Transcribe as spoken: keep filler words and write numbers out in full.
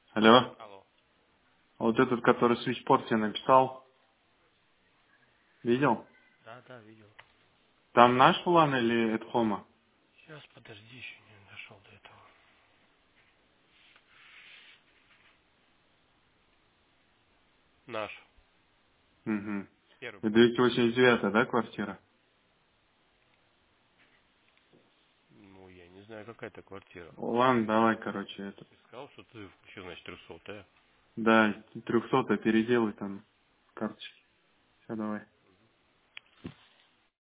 Алло. Алло. А вот этот, который свитчпорт тебе написал, видел? Да, да, видел. Там наш план или это Хома? Сейчас, подожди, еще не дошел до этого. Наш. Угу. Первый план. двести восемьдесят девять, да, квартира? Ну, я не знаю, какая это квартира. Ладно, давай, короче, это. Ты сказал, что ты включил, значит, трехсотая. Да, трехсотая переделай там в карточке. Все, давай.